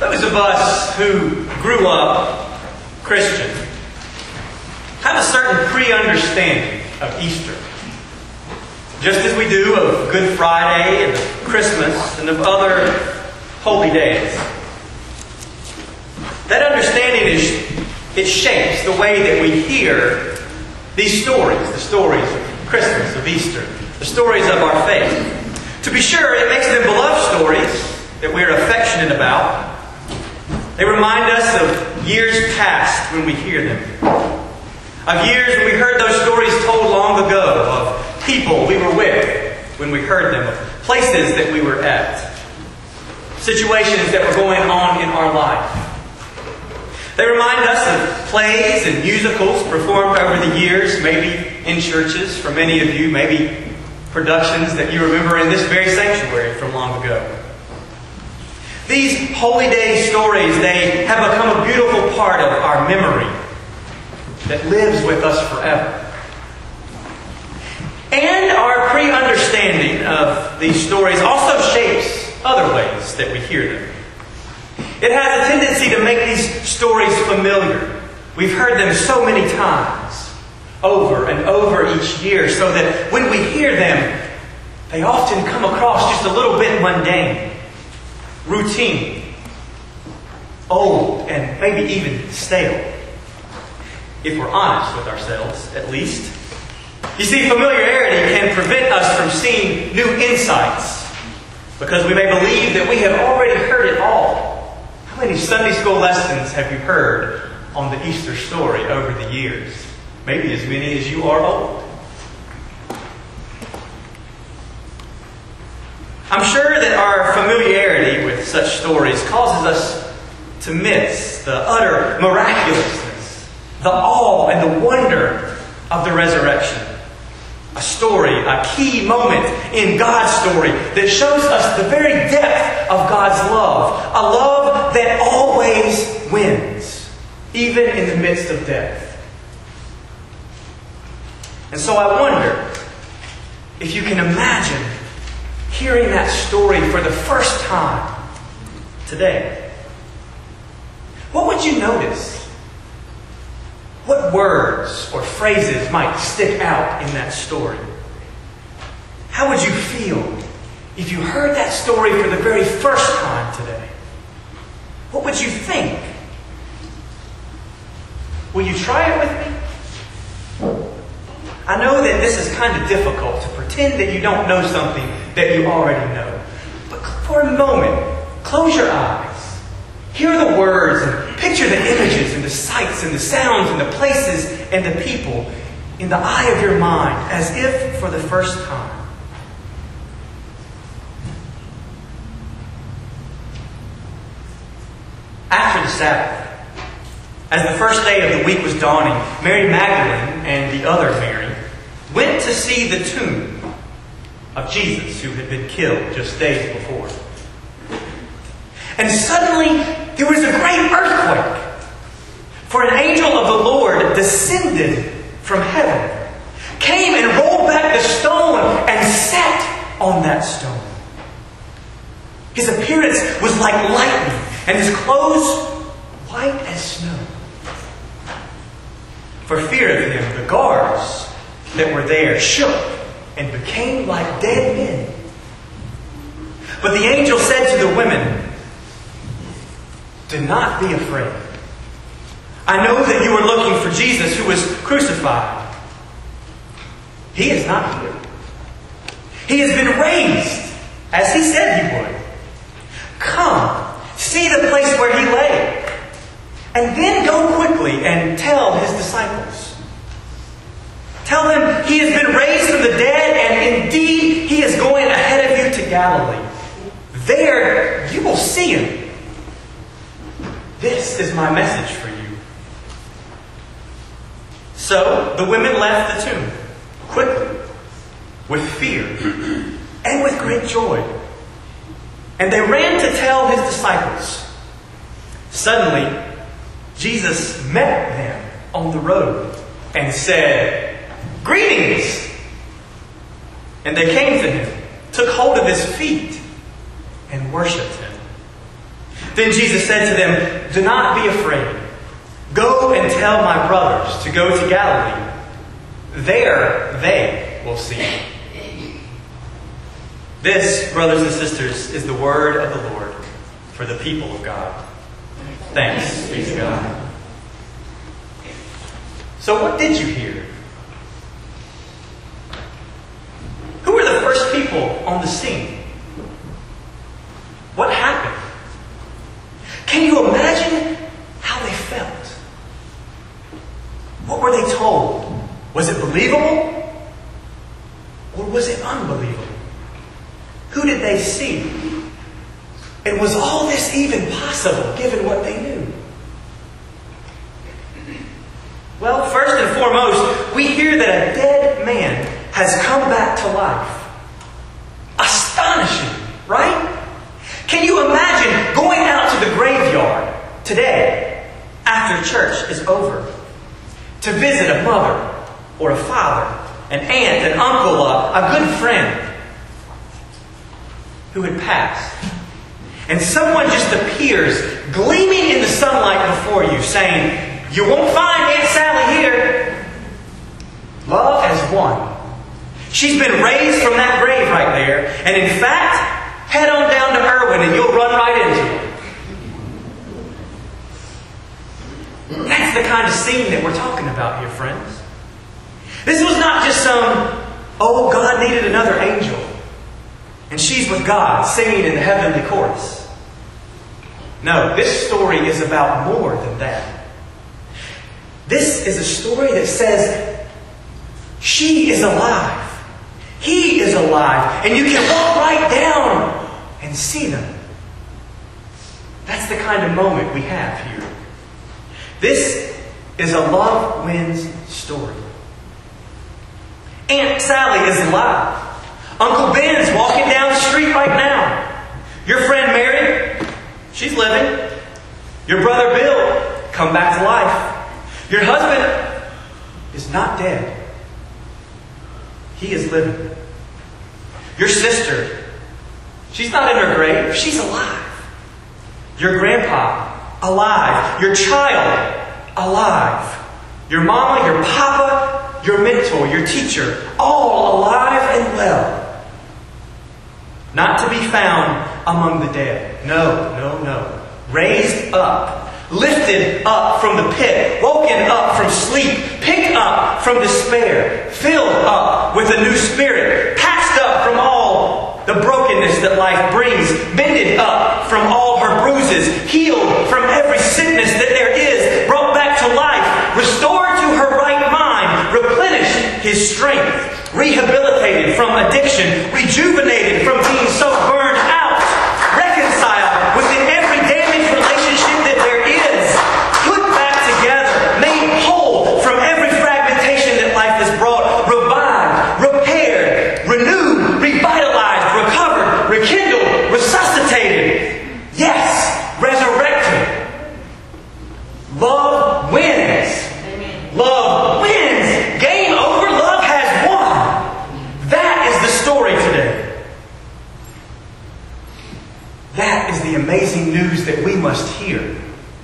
Those of us who grew up Christian have a certain pre-understanding of Easter. Just as we do of Good Friday and of Christmas and of other holy days. That understanding it shapes the way that we hear these stories, the stories of Christmas, of Easter, the stories of our faith. To be sure, it makes them beloved stories that we're affectionate about. They remind us of years past when we hear them. Of years when we heard those stories told long ago, of people we were with when we heard them, of places that we were at, situations that were going on in our life. They remind us of plays and musicals performed over the years, maybe in churches for many of you, maybe productions that you remember in this very sanctuary from long ago. These holy day stories, they have become a beautiful part of our memory that lives with us forever. And our pre-understanding of these stories also shapes other ways that we hear them. It has a tendency to make these stories familiar. We've heard them so many times, over and over each year, so that when we hear them, they often come across just a little bit mundane, routine, old, and maybe even stale. If we're honest with ourselves, at least. You see, familiarity can prevent us from seeing new insights, because we may believe that we have already heard it all. How many Sunday school lessons have you heard on the Easter story over the years? Maybe as many as you are old. I'm sure that our familiarity with such stories causes us to miss the utter miraculousness, the awe and the wonder of the resurrection. A story, a key moment in God's story that shows us the very depth of God's love. A love that always wins, even in the midst of death. And so I wonder if you can imagine hearing that story for the first time today. What would you notice? What words or phrases might stick out in that story? How would you feel if you heard that story for the very first time today? What would you think? Will you try it with me? I know that this is kind of difficult to pretend that you don't know something that you already know. But for a moment, close your eyes. Hear the words and picture the images and the sights and the sounds and the places and the people in the eye of your mind as if for the first time. After the Sabbath, as the first day of the week was dawning, Mary Magdalene and the other Mary went to see the tomb of Jesus who had been killed just days before. And suddenly there was a great earthquake, for an angel of the Lord descended from heaven, came and rolled back the stone and sat on that stone. His appearance was like lightning, and his clothes white as snow. For fear of him, the guards that were there shook and became like dead men. But the angel said to the women, "Do not be afraid. I know that you are looking for Jesus who was crucified. He is not here. He has been raised, as he said he would. Come, see the place where he lay, and then go quickly and tell his disciples. Tell them he has been raised from the dead, and indeed he is going ahead of you to Galilee. There you will see him. This is my message for you." So the women left the tomb quickly, with fear and with great joy. And they ran to tell his disciples. Suddenly, Jesus met them on the road and said, "Greetings!" And they came to him, took hold of his feet, and worshipped him. Then Jesus said to them, "Do not be afraid. Go and tell my brothers to go to Galilee. There they will see me." This, brothers and sisters, is the word of the Lord for the people of God. Thanks be to God. So what did you hear? Who were the first people on the scene? What happened? Can you imagine how they felt? What were they told? Was it believable? Or was it unbelievable? Who did they see? And was all this even possible given what they knew? Well, first and foremost, we hear that a dead man has come back to life. Astonishing, right? Can you imagine going out to the graveyard today after church is over to visit a mother or a father, an aunt, an uncle, a good friend who had passed? And someone just appears gleaming in the sunlight before you saying, "You won't find Aunt Sally here." Love has won. She's been raised from that grave right there. And in fact, head on down to Irwin and you'll run right into her. That's the kind of scene that we're talking about here, friends. This was not just some, "Oh, God needed another angel, and she's with God singing in the heavenly chorus." No, this story is about more than that. This is a story that says she is alive. He is alive. And you can walk right down and see them. That's the kind of moment we have here. This is a love wins story. Aunt Sally is alive. Uncle Ben's walking down the street right now. Your friend Mary, she's living. Your brother Bill, come back to life. Your husband is not dead. He is living. Your sister, she's not in her grave. She's alive. Your grandpa, alive. Your child, alive. Your mama, your papa, your mentor, your teacher, all alive and well. Not to be found among the dead. No, no, no. Raised up. Lifted up from the pit, woken up from sleep, picked up from despair, filled up with a new spirit, patched up from all the brokenness that life brings, mended up from all her bruises, healed from every sickness that there is, brought back to life, restored to her right mind, replenished his strength, rehabilitated from addiction, rejuvenated from being so burned out, reconciled within every damaged relationship that there is, put back together, made whole from every fragmentation that life has brought, revived, repaired, renewed, revitalized, recovered, rekindled, resuscitated. Yes, resurrected. Love wins. Amen. Love wins. Game over. Love has won. That is the story today. That is the amazing news that we must hear.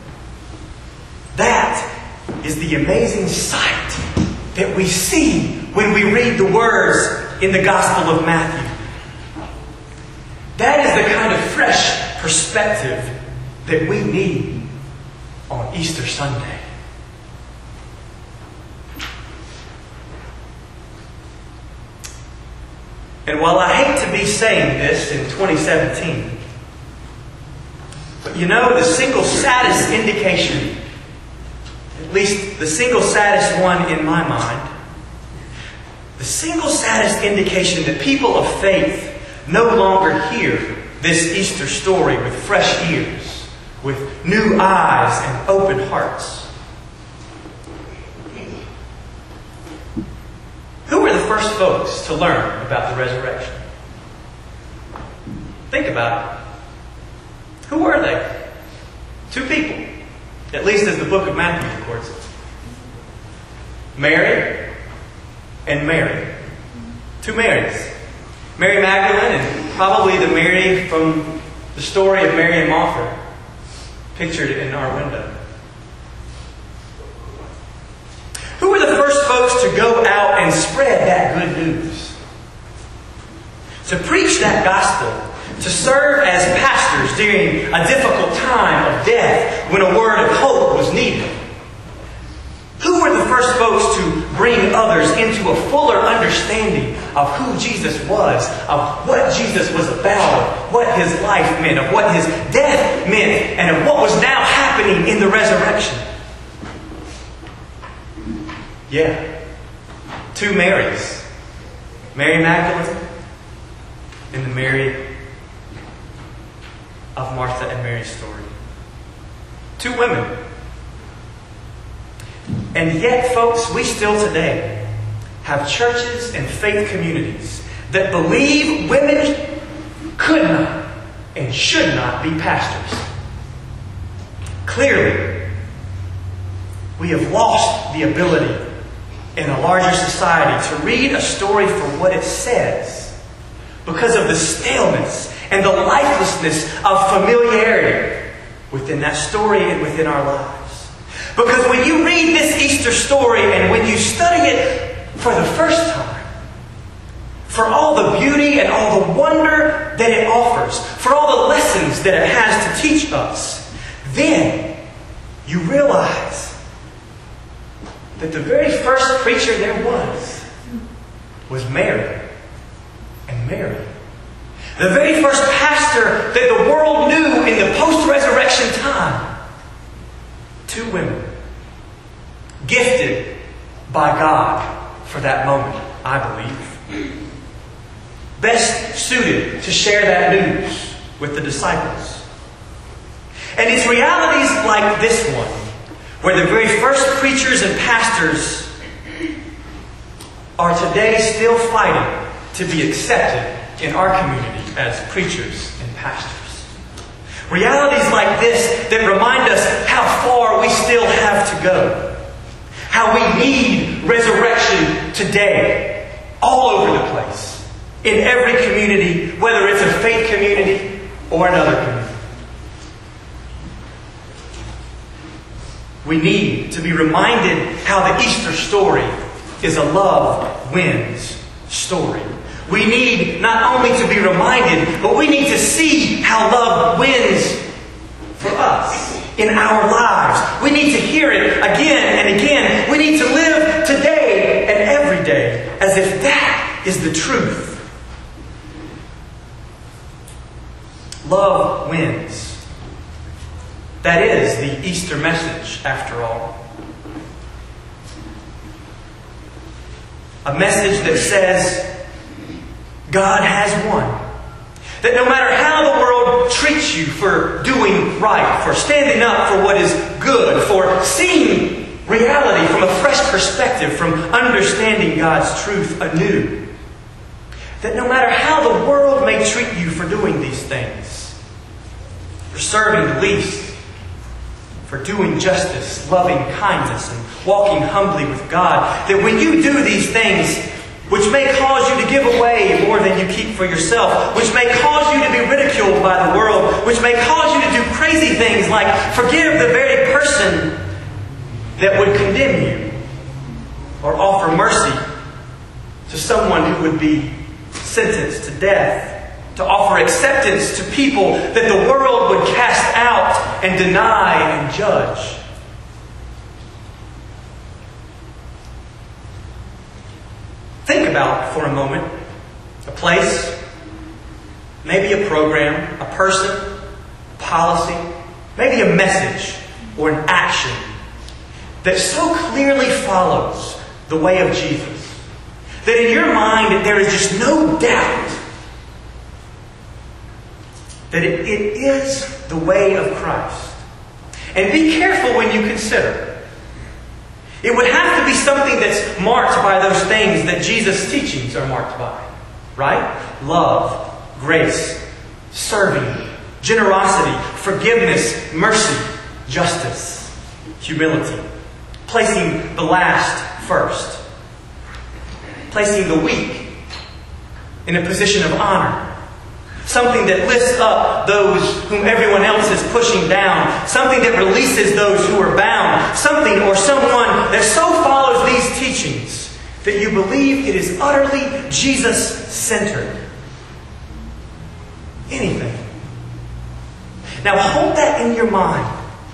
That is the amazing sight that we see when we read the words in the Gospel of Matthew. That is the kind of fresh perspective that we need on Easter Sunday. And while I hate to be saying this in 2017, but you know, the single saddest indication, at least the single saddest one in my mind, the single saddest indication that people of faith no longer hear this Easter story with fresh ears, with new eyes and open hearts. Who were the first folks to learn about the resurrection? Think about it. Who were they? Two people, at least as the book of Matthew records it. Mary and Mary. Two Marys. Mary Magdalene and probably the Mary from the story of Mary and Martha. pictured in our window. Who were the first folks to go out and spread that good news? To preach that gospel, to serve as pastors during a difficult time of death when a word of hope was needed. Who were the first folks to bring others into a fuller understanding of who Jesus was, of what Jesus was about, of what His life meant, of what His death meant, and of what was now happening in the resurrection? Yeah. Two Marys. Mary Magdalene and the Mary of Martha and Mary's story. Two women. And yet, folks, we still today have churches and faith communities that believe women could not and should not be pastors. Clearly, we have lost the ability in a larger society to read a story for what it says because of the staleness and the lifelessness of familiarity within that story and within our lives. Because when you read this Easter story and when you study it for the first time, for all the beauty and all the wonder that it offers, for all the lessons that it has to teach us, then you realize that the very first preacher there was Mary and Mary. The very first pastor that the world knew in the post-resurrection time. Two women. Gifted by God for that moment, I believe. Best suited to share that news with the disciples. And it's realities like this one, where the very first preachers and pastors are today still fighting to be accepted in our community as preachers and pastors. Realities like this that remind us how far we still have to go. How we need resurrection today, all over the place, in every community, whether it's a faith community or another community. We need to be reminded how the Easter story is a love wins story. We need not only to be reminded, but we need to see how love wins for us in our lives. We need to hear it again and again. We need to live today and every day as if that is the truth. Love wins. That is the Easter message, after all. A message that says God has won. That no matter how the world treats you for doing right, for standing up for what is good, for seeing reality from a fresh perspective, from understanding God's truth anew, that no matter how the world may treat you for doing these things, for serving the least, for doing justice, loving kindness, and walking humbly with God, that when you do these things, which may cause you to give away more than you keep for yourself, which may cause you to be ridiculed by the world, which may cause you to do crazy things like forgive the very person that would condemn you, or offer mercy to someone who would be sentenced to death, to offer acceptance to people that the world would cast out and deny and judge. Think about, for a moment, a place, maybe a program, a person, a policy, maybe a message or an action that so clearly follows the way of Jesus that in your mind there is just no doubt that it is the way of Christ. And be careful when you consider. It would have to be something that's marked by those things that Jesus' teachings are marked by. Right? Love, grace, serving, generosity, forgiveness, mercy, justice, humility. Placing the last first. Placing the weak in a position of honor. Something that lifts up those whom everyone else is pushing down. Something that releases those who are bound. Something or someone that so follows these teachings that you believe it is utterly Jesus-centered. Anything. Now hold that in your mind.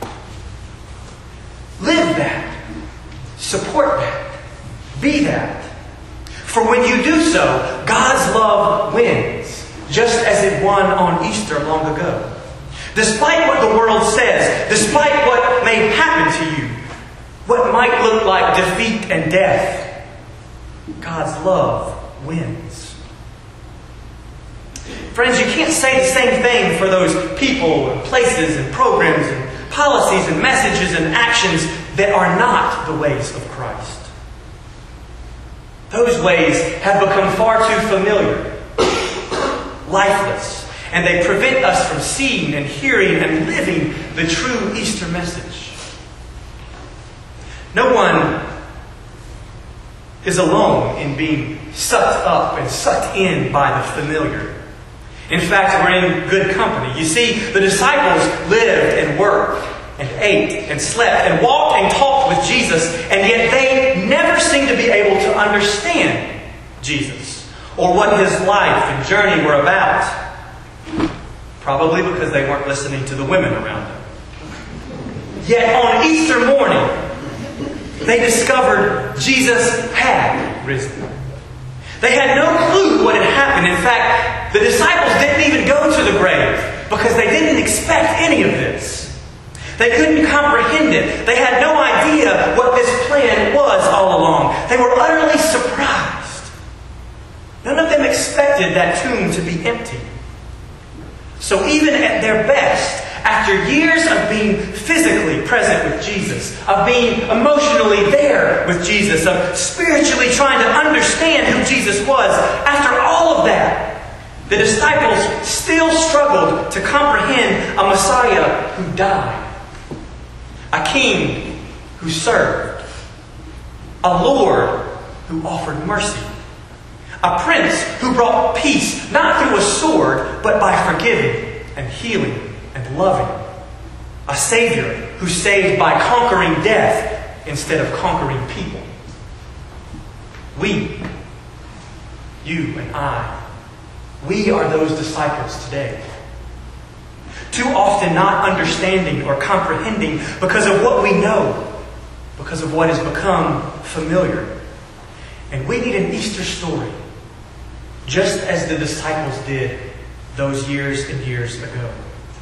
Live that. Support that. Be that. For when you do so, God's love wins, just as it won on Easter long ago. Despite what the world says, despite what may happen to you, what might look like defeat and death, God's love wins. Friends, you can't say the same thing for those people and places and programs and policies and messages and actions that are not the ways of Christ. Those ways have become far too familiar, lifeless, and they prevent us from seeing and hearing and living the true Easter message. No one is alone in being sucked up and sucked in by the familiar. In fact, we're in good company. You see, the disciples lived and worked and ate and slept and walked and talked with Jesus, and yet they never seemed to be able to understand Jesus or what His life and journey were about. Probably because they weren't listening to the women around them. Yet on Easter morning, they discovered Jesus had risen. They had no clue what had happened. In fact, the disciples didn't even go to the grave because they didn't expect any of this. They couldn't comprehend it. They had no idea what this plan was all along. They were utterly surprised. None of them expected that tomb to be empty. So even at their best, after years of being physically present with Jesus, of being emotionally there with Jesus, of spiritually trying to understand who Jesus was, after all of that, the disciples still struggled to comprehend a Messiah who died. A king who served. A Lord who offered mercy. A prince who brought peace, not through a sword, but by forgiving and healing and loving. A Savior who saved by conquering death instead of conquering people. We, you and I, we are those disciples today. Too often not understanding or comprehending because of what we know, because of what has become familiar. And we need an Easter story, just as the disciples did those years and years ago.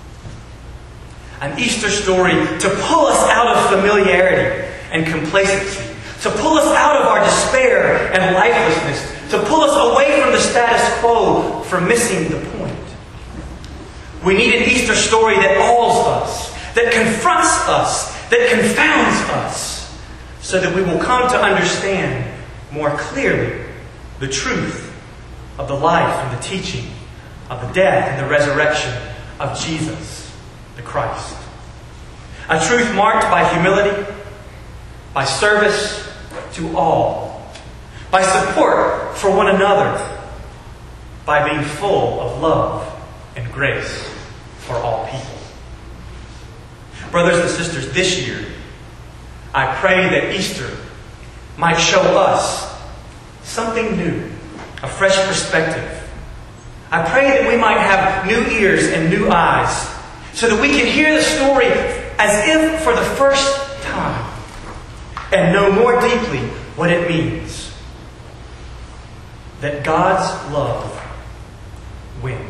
An Easter story to pull us out of familiarity and complacency, to pull us out of our despair and lifelessness, to pull us away from the status quo for missing the point. We need an Easter story that awes us, that confronts us, that confounds us, so that we will come to understand more clearly the truth of the life and the teaching of the death and the resurrection of Jesus, the Christ. A truth marked by humility, by service to all, by support for one another, by being full of love and grace for all people. Brothers and sisters, this year, I pray that Easter might show us something new, a fresh perspective. I pray that we might have new ears and new eyes, so that we can hear the story as if for the first time and know more deeply what it means. That God's love wins.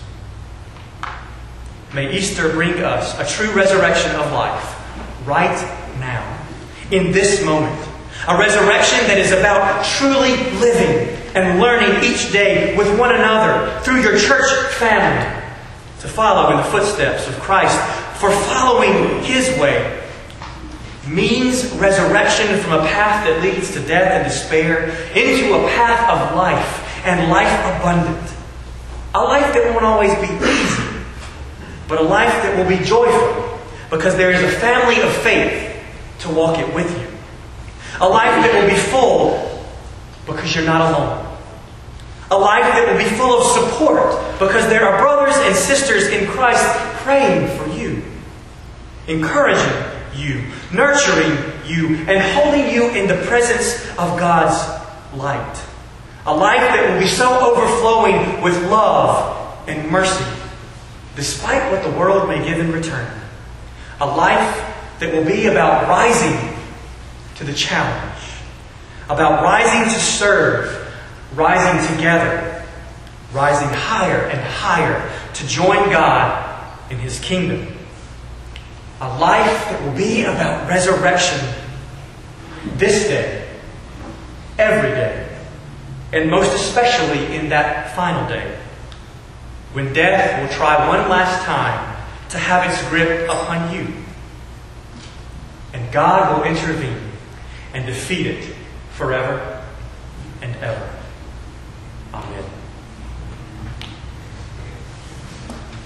May Easter bring us a true resurrection of life right now, in this moment. A resurrection that is about truly living and learning each day with one another through your church family to follow in the footsteps of Christ. For following His way means resurrection from a path that leads to death and despair into a path of life and life abundant. A life that won't always be easy, but a life that will be joyful because there is a family of faith to walk it with you. A life that will be full because you're not alone. A life that will be full of support because there are brothers and sisters in Christ praying for you, encouraging you, nurturing you, and holding you in the presence of God's light. A life that will be so overflowing with love and mercy, despite what the world may give in return. A life that will be about rising to the challenge, about rising to serve, rising together, rising higher and higher to join God in His kingdom. A life that will be about resurrection this day, every day, and most especially in that final day, when death will try one last time to have its grip upon you. And God will intervene and defeat it forever and ever. Amen.